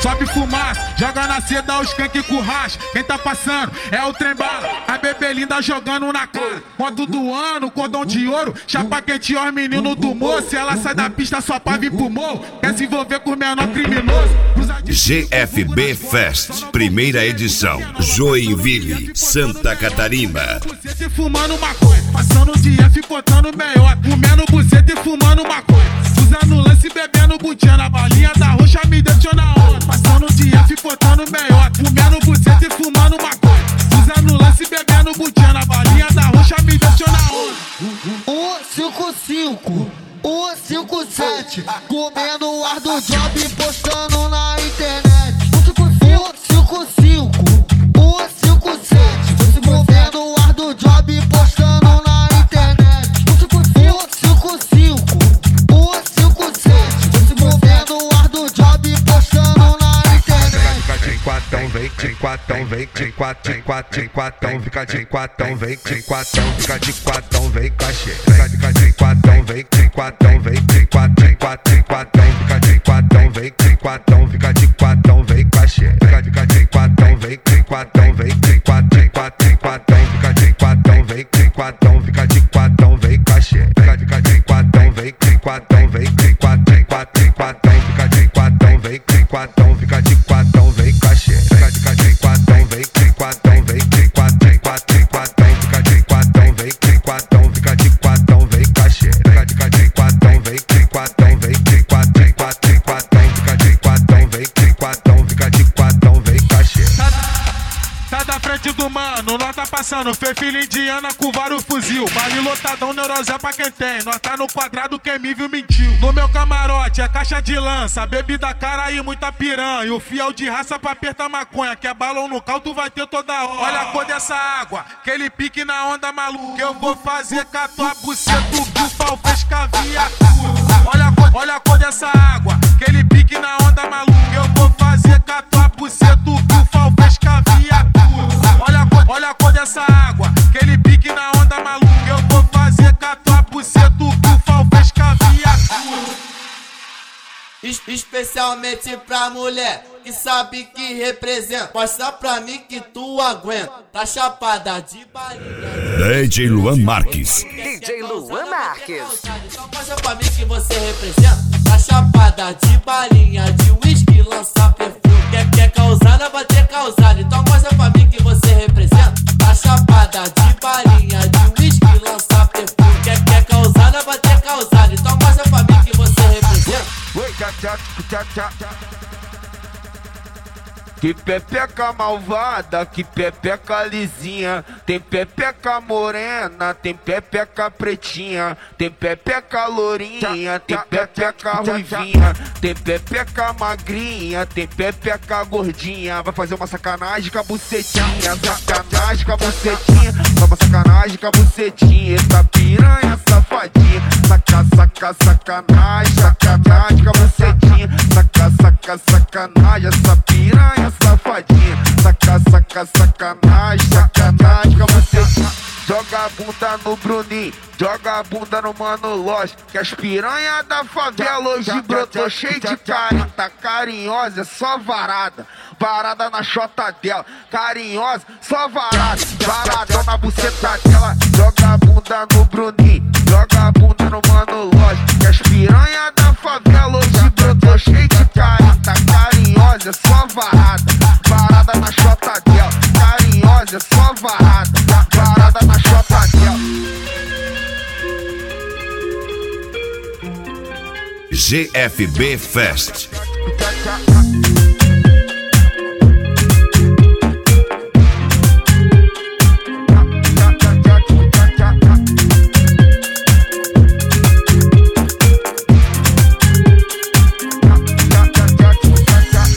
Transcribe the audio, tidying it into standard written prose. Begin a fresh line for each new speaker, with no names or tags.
sobe fumaça, joga na seda o skunk com racha. Quem tá passando é o trem bala, a bebê linda jogando na cara. Moto do ano, cordão de ouro, chapa quente ó, menino do moço. Se ela sai da pista só pra vir pro morro, quer se envolver com o menor criminoso.
GFB Fest, primeira edição, Joinville, Santa Catarina.
Buceta e fumando maconha, passando o dia ficotando meiota, comendo buceta e fumando maconha, usando lance e bebendo butinha, na balinha da roxa me deixou na onda. Passando o dia ficotando meiota, comendo buceta e fumando maconha, usando lance e bebendo butinha, na balinha da roxa me deixou na onda.
155, 157, comendo o ar do job e postando na internet. 155, 157, comendo o ar do job e postando na internet. 155, 157, comendo o ar do job e postando na internet.
Fica de quatão, vem de quatão, vem de quatão, fica de quatão, vem de quatão, fica de quatão, vem cachê. Fica de quatão, vem de quatão, vem de quatão, fica de quatão, vem de quatão, fica de quatão, vem cachê. Fica de quatão, vem de quatão, vem de quatão, fica de quatão, vem de quatão, fica de quatão, vem cachê. Fica de quatão, vem de quatão, vem de quatão, fica de quatão, vem de quatão, fica de quatão, vem cachê. Fica de quatão, vem de quatão, vem de quatão, fica de quatão, vem de quatão, fica de quatão, vem cachê. Fica de quatão, vem de quatão, vem de quatão, fica de quatão, vem de quatão, fica de quatão, vem cachê.
Tá da frente do mano, nós tá passando, fez filha indiana com vários fuzil. Baile lotadão, neurosé pra quem tem, nós tá no quadrado, quem me viu mentiu. No meu camarote é caixa de lança, bebida cara e muita piranha. O fiel de raça pra apertar maconha, que é balão no cal, tu vai ter toda hora. Olha a cor dessa água, aquele pique na onda maluca. Eu vou fazer com a tua buceta, que o pau fez caviatura. Olha a cor dessa água, aquele pique na onda maluca. Eu vou fazer com a tua buceta, que o pau fez caviatura. Olha a cor dessa água, aquele pique na onda maluca. Eu vou fazer com a tua buceta, que o pau fez caviatura.
Especialmente pra mulher que sabe que representa. Mostra pra mim que tu aguenta. Tá chapada de balinha.
DJ Luan Marques.
DJ Luan Marques.
Então mostra pra mim que você representa. Tá chapada de balinha, de uísque, lança perfume. Quer causada, vai ter causada. Então mostra pra mim que você representa. Tá chapada de balinha, de uísque, lança perfume. Quer causada, vai ter causada. Então mostra pra mim que você representa.
Que pepeca malvada, que pepeca lisinha. Tem pepeca morena, tem pepeca pretinha. Tem pepeca lourinha, tem pepeca ruivinha. Tem pepeca magrinha, tem pepeca gordinha. Vai fazer uma sacanagem com a bucetinha. Sacanagem com a bucetinha. Vai uma sacanagem com a bucetinha. Essa piranha safadinha. Sacanagem, sacanagem com a bucetinha. Sacanagem, essa piranha safadinha. Sacanagem, sacanagem com a bucetinha. Joga a bunda no Bruninho, joga a bunda no Mano Loja, que as piranha da favela hoje brotou cheio de carinho. Tá carinhosa, é só varada, varada na chota dela. Carinhosa, só varada, varadão na buceta dela. Joga a bunda no Bruninho, joga a bunda no Mano Loja, que as piranha da favela hoje brotou cheio de carinho. Tá carinhosa, é só varada, varada na chota dela. Carinhosa, é só varada, varada na chota dela.
GFB Fest.